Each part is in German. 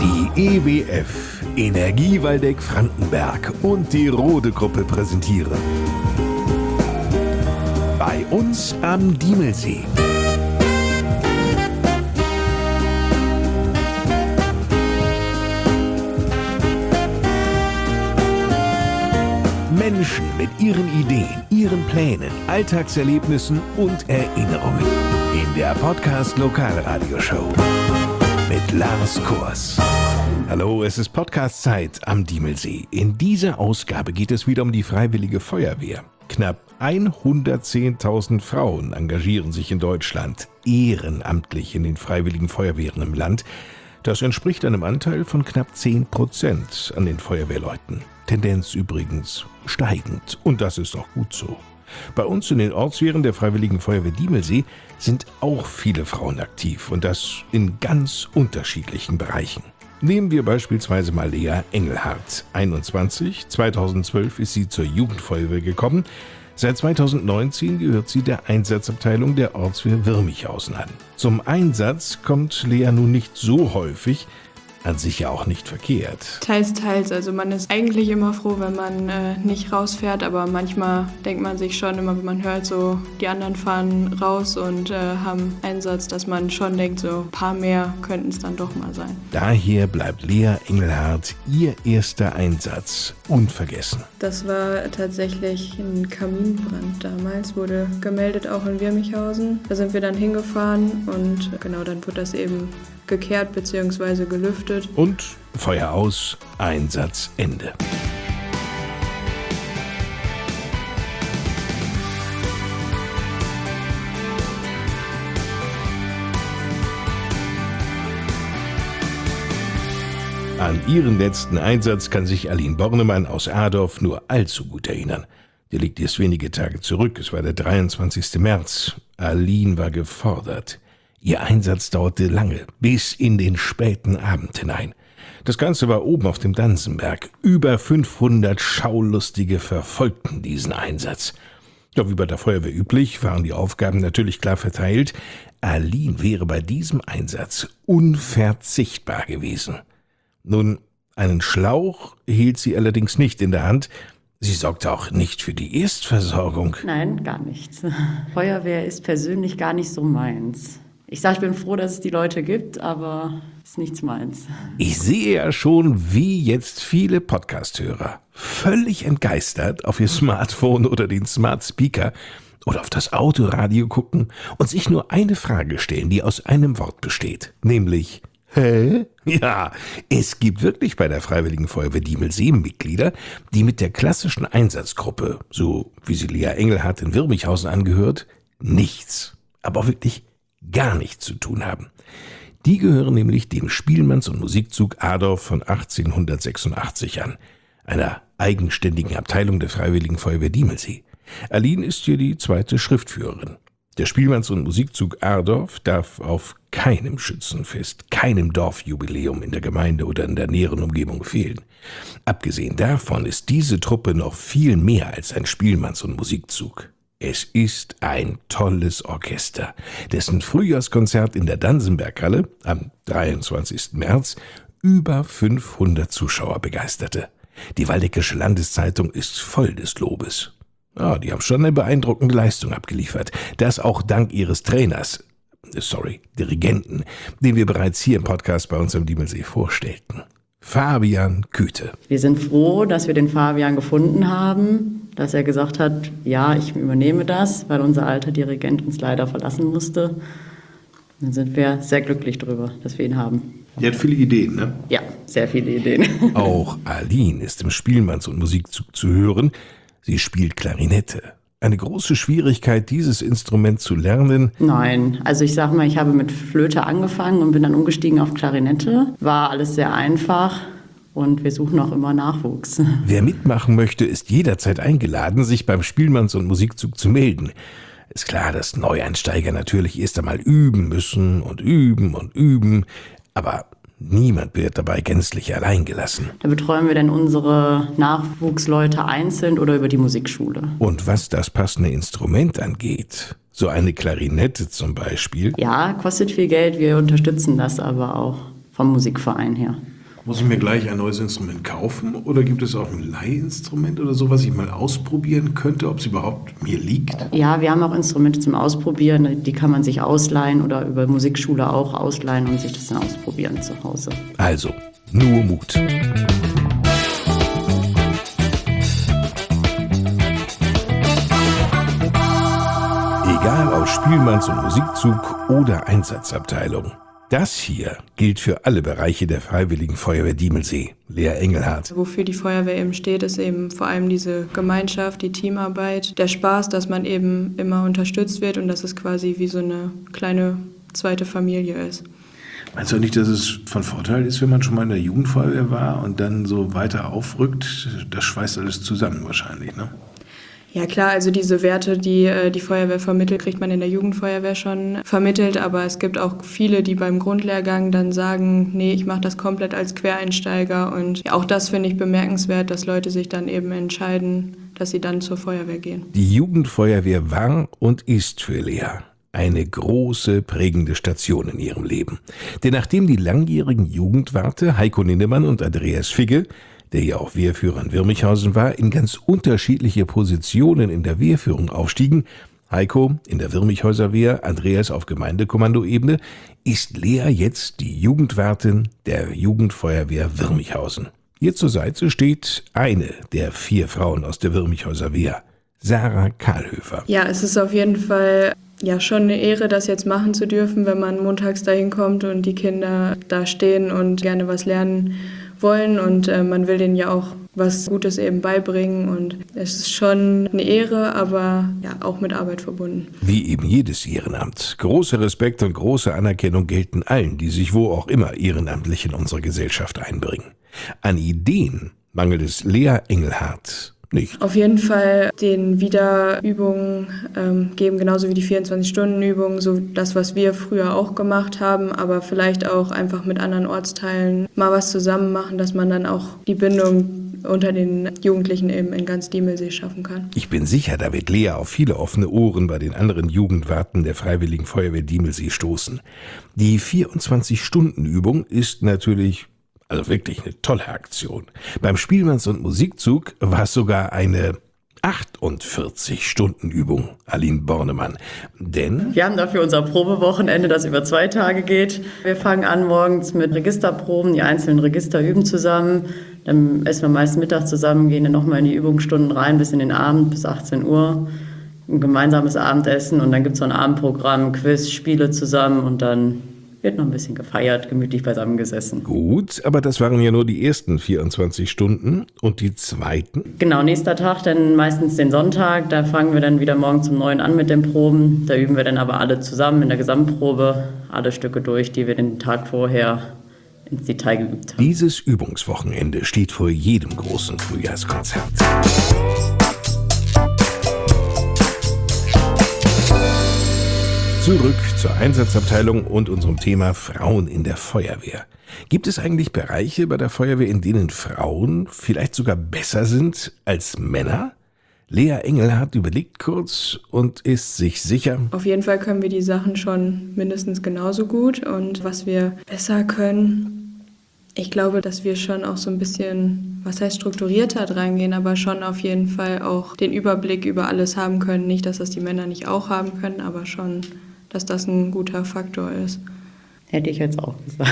Die EWF, Energie Waldeck-Frankenberg und die Rode-Gruppe präsentieren. Bei uns am Diemelsee. Menschen mit ihren Ideen, ihren Plänen, Alltagserlebnissen und Erinnerungen. In der Podcast Lokalradioshow mit Lars Kors. Hallo, es ist Podcast-Zeit am Diemelsee. In dieser Ausgabe geht es wieder um die Freiwillige Feuerwehr. Knapp 110.000 Frauen engagieren sich in Deutschland ehrenamtlich in den Freiwilligen Feuerwehren im Land. Das entspricht einem Anteil von knapp 10% an den Feuerwehrleuten. Tendenz übrigens steigend, und das ist auch gut so. Bei uns in den Ortswehren der Freiwilligen Feuerwehr Diemelsee sind auch viele Frauen aktiv, und das in ganz unterschiedlichen Bereichen. Nehmen wir beispielsweise mal Lea Engelhardt, 21, 2012 ist sie zur Jugendfeuerwehr gekommen. Seit 2019 gehört sie der Einsatzabteilung der Ortswehr Wirmichhausen an. Zum Einsatz kommt Lea nun nicht so häufig, an sich ja auch nicht verkehrt. Teils, teils. Also man ist eigentlich immer froh, wenn man nicht rausfährt, aber manchmal denkt man sich schon immer, wenn man hört, so die anderen fahren raus und haben Einsatz, dass man schon denkt, so ein paar mehr könnten es dann doch mal sein. Daher bleibt Lea Engelhardt ihr erster Einsatz unvergessen. Das war tatsächlich ein Kaminbrand damals, wurde gemeldet auch in Wirmichhausen. Da sind wir dann hingefahren und genau, dann wurde das eben gekehrt bzw. gelüftet. Und Feuer aus, Einsatz Ende. An ihren letzten Einsatz kann sich Aline Bornemann aus Adorf nur allzu gut erinnern. Der liegt erst wenige Tage zurück, es war der 23. März. Aline war gefordert. Ihr Einsatz dauerte lange, bis in den späten Abend hinein. Das Ganze war oben auf dem Dansenberg. Über 500 Schaulustige verfolgten diesen Einsatz. Doch wie bei der Feuerwehr üblich, waren die Aufgaben natürlich klar verteilt. Aline wäre bei diesem Einsatz unverzichtbar gewesen. Nun, einen Schlauch hielt sie allerdings nicht in der Hand. Sie sorgte auch nicht für die Erstversorgung. Nein, gar nichts. Feuerwehr ist persönlich gar nicht so meins. Ich sage, ich bin froh, dass es die Leute gibt, aber ist nichts meins. Ich sehe ja schon, wie jetzt viele Podcast-Hörer völlig entgeistert auf ihr Smartphone oder den Smart Speaker oder auf das Autoradio gucken und sich nur eine Frage stellen, die aus einem Wort besteht, nämlich: Hä? Ja, es gibt wirklich bei der Freiwilligen Feuerwehr Diemelsee Mitglieder, die mit der klassischen Einsatzgruppe, so wie sie Lea Engelhardt in Wirmichhausen angehört, nichts, aber auch wirklich gar nichts zu tun haben. Die gehören nämlich dem Spielmanns- und Musikzug Adorf von 1886 an, einer eigenständigen Abteilung der Freiwilligen Feuerwehr Diemelsee. Aline ist hier die zweite Schriftführerin. Der Spielmanns- und Musikzug Adorf darf auf keinem Schützenfest, keinem Dorfjubiläum in der Gemeinde oder in der näheren Umgebung fehlen. Abgesehen davon ist diese Truppe noch viel mehr als ein Spielmanns- und Musikzug. Es ist ein tolles Orchester, dessen Frühjahrskonzert in der Dansenberghalle am 23. März über 500 Zuschauer begeisterte. Die Waldeckische Landeszeitung ist voll des Lobes. Die haben schon eine beeindruckende Leistung abgeliefert. Das auch dank ihres Dirigenten, den wir bereits hier im Podcast bei uns am Diemelsee vorstellten. Fabian Küte. Wir sind froh, dass wir den Fabian gefunden haben, dass er gesagt hat, ja, ich übernehme das, weil unser alter Dirigent uns leider verlassen musste. Dann sind wir sehr glücklich darüber, dass wir ihn haben. Der hat viele Ideen, ne? Ja, sehr viele Ideen. Auch Aline ist im Spielmanns- und Musikzug zu hören. Sie spielt Klarinette. Eine große Schwierigkeit, dieses Instrument zu lernen? Nein, also ich sag mal, ich habe mit Flöte angefangen und bin dann umgestiegen auf Klarinette. War alles sehr einfach und wir suchen auch immer Nachwuchs. Wer mitmachen möchte, ist jederzeit eingeladen, sich beim Spielmanns- und Musikzug zu melden. Ist klar, dass Neueinsteiger natürlich erst einmal üben müssen und üben, aber niemand wird dabei gänzlich allein gelassen. Da betreuen wir dann unsere Nachwuchsleute einzeln oder über die Musikschule. Und was das passende Instrument angeht, so eine Klarinette zum Beispiel. Ja, kostet viel Geld, wir unterstützen das aber auch vom Musikverein her. Muss ich mir gleich ein neues Instrument kaufen oder gibt es auch ein Leihinstrument oder so, was ich mal ausprobieren könnte, ob es überhaupt mir liegt? Ja, wir haben auch Instrumente zum Ausprobieren, die kann man sich ausleihen oder über Musikschule auch ausleihen und sich das dann ausprobieren zu Hause. Also, nur Mut. Egal ob Spielmanns- und Musikzug oder Einsatzabteilung. Das hier gilt für alle Bereiche der Freiwilligen Feuerwehr Diemelsee. Lea Engelhardt. Wofür die Feuerwehr eben steht, ist eben vor allem diese Gemeinschaft, die Teamarbeit, der Spaß, dass man eben immer unterstützt wird und dass es quasi wie so eine kleine zweite Familie ist. Meinst du nicht, dass es von Vorteil ist, wenn man schon mal in der Jugendfeuerwehr war und dann so weiter aufrückt? Das schweißt alles zusammen wahrscheinlich, ne? Ja klar, also diese Werte, die die Feuerwehr vermittelt, kriegt man in der Jugendfeuerwehr schon vermittelt. Aber es gibt auch viele, die beim Grundlehrgang dann sagen, nee, ich mache das komplett als Quereinsteiger. Und ja, auch das finde ich bemerkenswert, dass Leute sich dann eben entscheiden, dass sie dann zur Feuerwehr gehen. Die Jugendfeuerwehr war und ist für Lea eine große, prägende Station in ihrem Leben. Denn nachdem die langjährigen Jugendwarte Heiko Lindemann und Andreas Figge, der ja auch Wehrführer in Wirmichhausen war, in ganz unterschiedliche Positionen in der Wehrführung aufstiegen, Heiko in der Wirmichhäuser Wehr, Andreas auf Gemeindekommandoebene, ist Lea jetzt die Jugendwartin der Jugendfeuerwehr Wirmichhausen. Ihr zur Seite steht eine der 4 Frauen aus der Wirmichhäuser Wehr, Sarah Kahlhöfer. Ja, es ist auf jeden Fall ja schon eine Ehre, das jetzt machen zu dürfen, wenn man montags dahin kommt und die Kinder da stehen und gerne was lernen wollen und man will denen ja auch was Gutes eben beibringen und es ist schon eine Ehre, aber ja auch mit Arbeit verbunden. Wie eben jedes Ehrenamt. Großer Respekt und große Anerkennung gelten allen, die sich wo auch immer ehrenamtlich in unsere Gesellschaft einbringen. An Ideen mangelt es Lea Engelhardt nicht. Auf jeden Fall den Wiederübungen geben, genauso wie die 24-Stunden-Übungen, so das, was wir früher auch gemacht haben, aber vielleicht auch einfach mit anderen Ortsteilen mal was zusammen machen, dass man dann auch die Bindung unter den Jugendlichen eben in ganz Diemelsee schaffen kann. Ich bin sicher, da wird Lea auf viele offene Ohren bei den anderen Jugendwarten der Freiwilligen Feuerwehr Diemelsee stoßen. Die 24-Stunden-Übung ist natürlich also wirklich eine tolle Aktion. Beim Spielmanns- und Musikzug war es sogar eine 48-Stunden-Übung, Aline Bornemann. Denn Wir haben dafür unser Probewochenende, das über 2 Tage geht. Wir fangen an morgens mit Registerproben, die einzelnen Register üben zusammen. Dann essen wir meist Mittag zusammen, gehen dann nochmal in die Übungsstunden rein bis in den Abend, bis 18 Uhr. Ein gemeinsames Abendessen und dann gibt es so ein Abendprogramm, Quiz, Spiele zusammen und dann wird noch ein bisschen gefeiert, gemütlich beisammengesessen. gut, aber das waren ja nur die ersten 24 Stunden und die zweiten? Genau, nächster Tag dann meistens den Sonntag. Da fangen wir dann wieder morgens um 9 an mit den Proben. Da üben wir dann aber alle zusammen in der Gesamtprobe, alle Stücke durch, die wir den Tag vorher ins Detail geübt haben. Dieses Übungswochenende steht vor jedem großen Frühjahrskonzert. Zurück zur Einsatzabteilung und unserem Thema Frauen in der Feuerwehr. Gibt es eigentlich Bereiche bei der Feuerwehr, in denen Frauen vielleicht sogar besser sind als Männer? Lea Engelhardt überlegt kurz und ist sich sicher. Auf jeden Fall können wir die Sachen schon mindestens genauso gut und was wir besser können, ich glaube, dass wir schon auch so ein bisschen, was heißt strukturierter dran gehen, aber schon auf jeden Fall auch den Überblick über alles haben können. Nicht, dass das die Männer nicht auch haben können, aber schon, dass das ein guter Faktor ist. Hätte ich jetzt auch gesagt.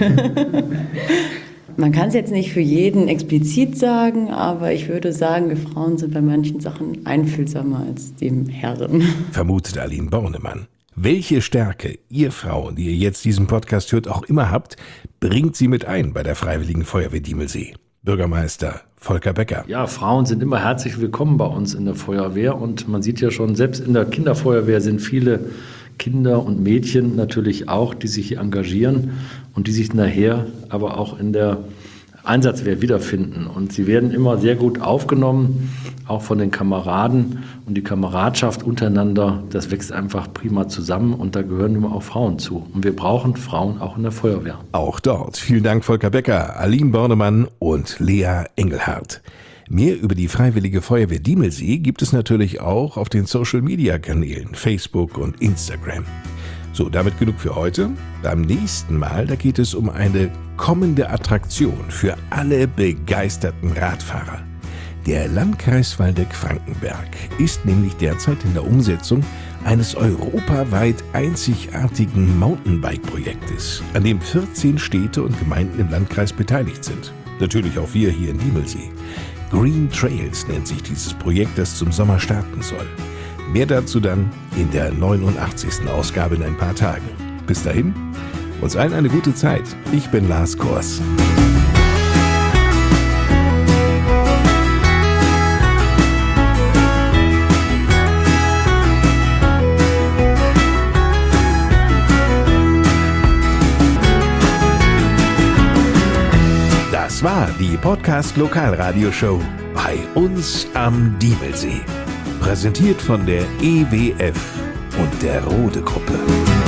Man kann es jetzt nicht für jeden explizit sagen, aber ich würde sagen, wir Frauen sind bei manchen Sachen einfühlsamer als die Herren. Vermutet Aline Bornemann. Welche Stärke ihr Frauen, die ihr jetzt diesen Podcast hört, auch immer habt, bringt sie mit ein bei der Freiwilligen Feuerwehr Diemelsee? Bürgermeister Volker Becker. Ja, Frauen sind immer herzlich willkommen bei uns in der Feuerwehr und man sieht ja schon, selbst in der Kinderfeuerwehr sind viele Kinder und Mädchen natürlich auch, die sich hier engagieren und die sich nachher aber auch in der Einsatzwehr wiederfinden. Und sie werden immer sehr gut aufgenommen, auch von den Kameraden. Und die Kameradschaft untereinander, das wächst einfach prima zusammen und da gehören immer auch Frauen zu. Und wir brauchen Frauen auch in der Feuerwehr. Auch dort. Vielen Dank Volker Becker, Aline Bornemann und Lea Engelhardt. Mehr über die Freiwillige Feuerwehr Diemelsee gibt es natürlich auch auf den Social-Media-Kanälen Facebook und Instagram. So, damit genug für heute. Beim nächsten Mal, da geht es um eine kommende Attraktion für alle begeisterten Radfahrer. Der Landkreis Waldeck-Frankenberg ist nämlich derzeit in der Umsetzung eines europaweit einzigartigen Mountainbike-Projektes, an dem 14 Städte und Gemeinden im Landkreis beteiligt sind. Natürlich auch wir hier in Diemelsee. Green Trails nennt sich dieses Projekt, das zum Sommer starten soll. Mehr dazu dann in der 89. Ausgabe in ein paar Tagen. Bis dahin, uns allen eine gute Zeit. Ich bin Lars Kors. Das war die Podcast Lokalradioshow bei uns am Diemelsee. Präsentiert von der EWF und der Rode Gruppe.